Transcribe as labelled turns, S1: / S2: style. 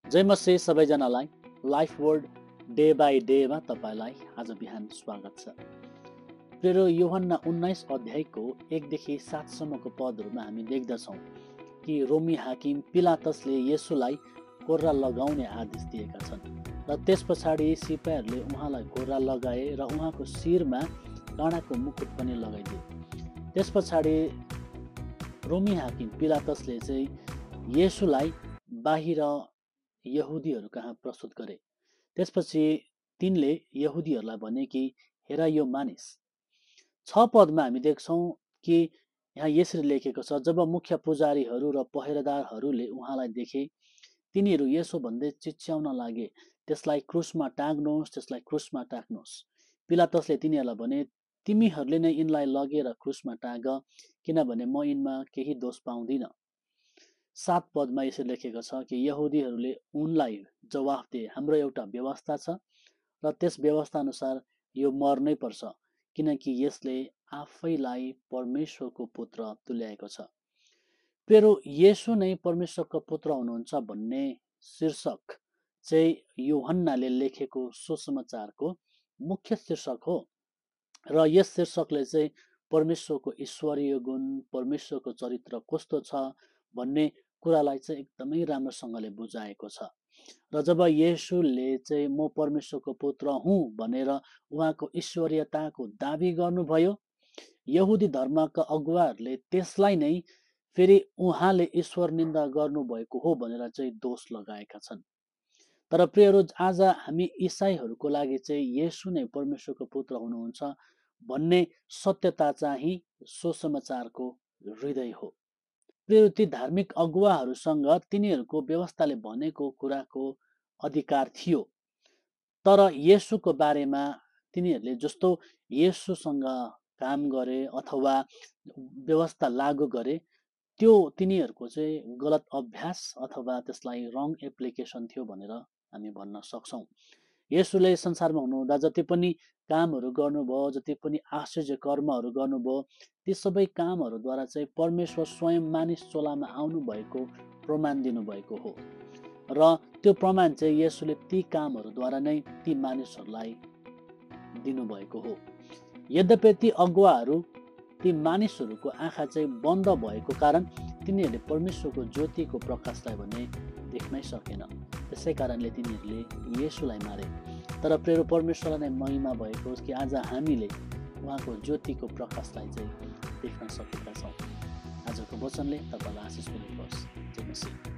S1: जय मसी सबैजनालाई life word day by डेमा तपाईलाई आज बिहान स्वागत छ। प्रेरो यूहन्ना 19 अध्यायको 1 देखि 7 सम्मको पदहरूमा हामी देख्दछौँ कि रोमी हाकिम पिलातसले येशूलाई कोर्रा लगाउने आदेश दिएका छन् र त्यस पछाडि सिपाहीहरूले उहाँलाई कोर्रा लगाए र उहाँको शिरमा काँडाको मुकुट पनि लगाइदिए। त्यस पछाडि रोमी हाकिम पिलातसले चाहिँ येशूलाई बाहिर यहुदीहरू कहाँ प्रस्तुत गरे। त्यसपछि तिनले यहुदीहरूलाई भने कि हेर यो मानिस। 6 पदमा हामी देख्छौँ कि यहाँ यसरी लेखेको छ, जब मुख्य पुजारीहरू र पहरेदारहरूले उहाँलाई देखे तिनीहरू यसो भन्दै चिच्याउन लागे, त्यसलाई क्रुसमा टाँग्नुहोस्, त्यसलाई क्रुसमा टाँग्नुहोस्। पिलातसले तिनीहरूलाई भने, तिमीहरूले नै यिनलाई लगेर क्रुसमा टाँग, किनभने म यिनमा केही दोष पाउँदिन। 7 पदमा यसरी लेखेको छ कि यहुदीहरूले उनलाई जवाफ दिए, हाम्रो एउटा व्यवस्था छ र त्यस व्यवस्था अनुसार यो मर्नै पर्छ, किनकि यसले आफैलाई परमेश्वरको पुत्र तुल्याएको छ। प्रेरो येशू नै परमेश्वरको पुत्र हुनुहुन्छ भन्ने शीर्षक चाहिँ यूहन्नाले लेखेको सुसमाचारको मुख्य शीर्षक हो र यस शीर्षकले चाहिँ परमेश्वरको ईश्वरीय गुण, परमेश्वरको चरित्र कस्तो छ भन्ने कुरालाई चाहिँ एकदमै राम्रोसँगले बुझाएको छ। र जब येशूले चाहिँ म परमेश्वरको पुत्र हुँ भनेर उहाँको ईश्वरीयताको दाबी गर्नुभयो, यहुदी धर्मका अगुवाहरूले त्यसलाई नै फेरि उहाँले ईश्वर निन्दा गर्नुभएको हो भनेर चाहिँ दोष लगाएका छन्। तर प्रियहरू, आज हामी इसाईहरूको लागि चाहिँ येशू नै परमेश्वरको पुत्र हुनुहुन्छ भन्ने सत्यता चाहिँ सुसमाचारको हृदय हो। प्रिय, ती धार्मिक अगुवाहरूसँग तिनीहरूको व्यवस्थाले भनेको कुराको अधिकार थियो, तर येशूको बारेमा तिनीहरूले जस्तो येशूसँग काम गरे अथवा व्यवस्था लागू गरे त्यो तिनीहरूको चाहिँ गलत अभ्यास अथवा त्यसलाई रङ एप्लिकेसन थियो भनेर हामी भन्न सक्छौँ। येशूले संसारमा हुनुहुँदा जति पनि कामहरू गर्नुभयो, जति पनि आश्चर्य कर्महरू गर्नुभयो, ती सबै कामहरूद्वारा चाहिँ परमेश्वर स्वयं मानिस चोलामा आउनुभएको प्रमाण दिनुभएको हो र त्यो प्रमाण चाहिँ येशूले ती कामहरूद्वारा नै ती मानिसहरूलाई दिनुभएको हो। यद्यपि ती अगुवाहरू, ती मानिसहरूको आँखा चाहिँ बन्द भएको कारण तिनीहरूले परमेश्वरको ज्योतिको प्रकाशलाई भने देख्नै सकेन। त्यसै कारणले तिनीहरूले येशूलाई मारे। तर प्रेरो परमेश्वरलाई नै महिमा भएको होस् कि आज हामीले उहाँको ज्योतिको प्रकाशलाई चाहिँ देख्न सकेका छौँ। आजको वचनले तपाईँलाई आशिष पुग्नुहोस्। जय मसीह।